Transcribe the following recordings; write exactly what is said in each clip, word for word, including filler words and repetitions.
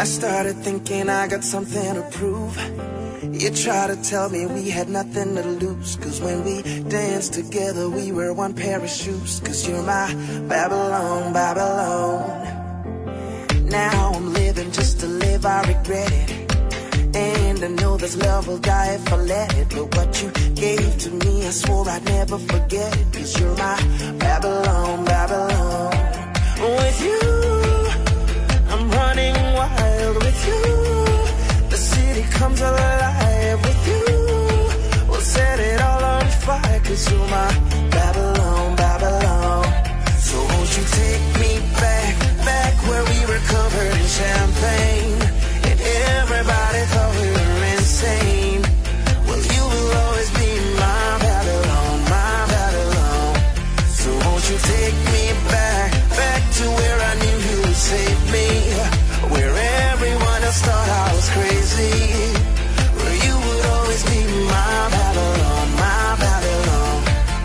I started thinking I got something to prove. You try to tell me we had nothing to lose, cause when we danced together we were one pair of shoes. Cause you're my Babylon, Babylon. Now I'm living just to live, I regret it. And I know this love will die if I let it. But what you gave to me, I swore I'd never forget it. Cause you're my Babylon, Babylon. With you, I'm running wild. With you, the city comes alive. With you, we'll set it all on fire. Cause you're my Babylon, Babylon. So won't you take me back, back where we were covered in champagne, and everybody thought we were insane. Well, you will always be my Babylon, my Babylon. So won't you take me back, back to where I knew you would save me, where everyone else thought I was crazy, where you would always be my Babylon, my Babylon,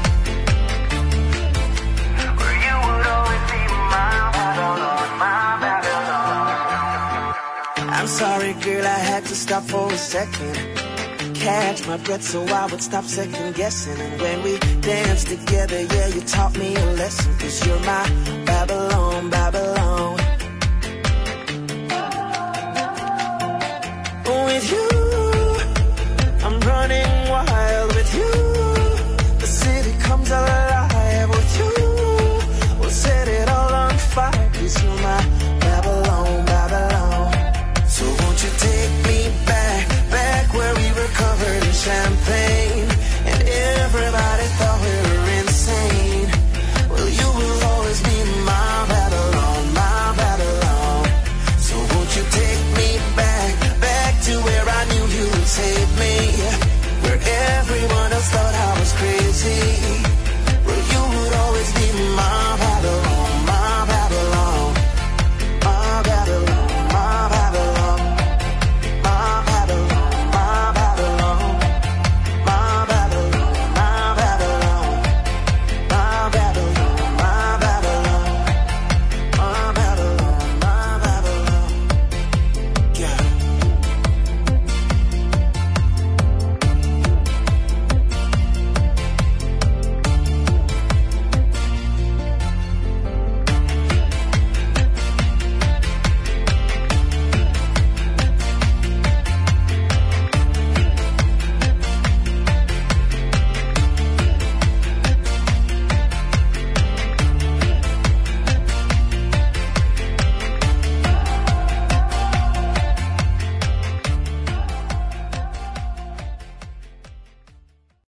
where you would always be my Babylon, my Babylon. I'm sorry, girl, I had to stop for a second, catch my breath so I would stop second guessing. And when we danced together, yeah, you taught me a lesson. Cause you're my Babylon, Babylon. With you,